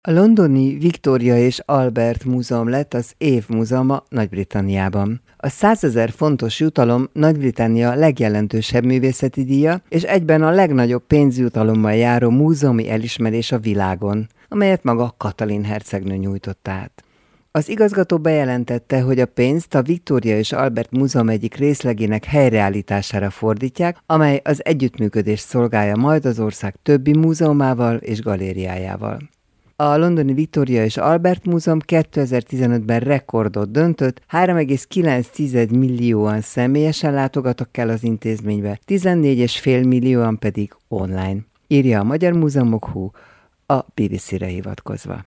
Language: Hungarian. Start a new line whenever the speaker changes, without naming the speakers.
A londoni Victoria és Albert Múzeum lett az év múzeuma Nagy-Britanniában. A 100 000 fontos jutalom Nagy-Britannia legjelentősebb művészeti díja, és egyben a legnagyobb pénzjutalommal járó múzeumi elismerés a világon, amelyet maga Katalin hercegnő nyújtott át. Az igazgató bejelentette, hogy a pénzt a Victoria és Albert Múzeum egyik részlegének helyreállítására fordítják, amely az együttműködést szolgálja majd az ország többi múzeumával és galériájával. A londoni Victoria és Albert Múzeum 2015-ben rekordot döntött, 3,9 millióan személyesen látogattak el az intézménybe, 14,5 millióan pedig online, írja a Magyar Múzeumok.hu a BBC-re hivatkozva.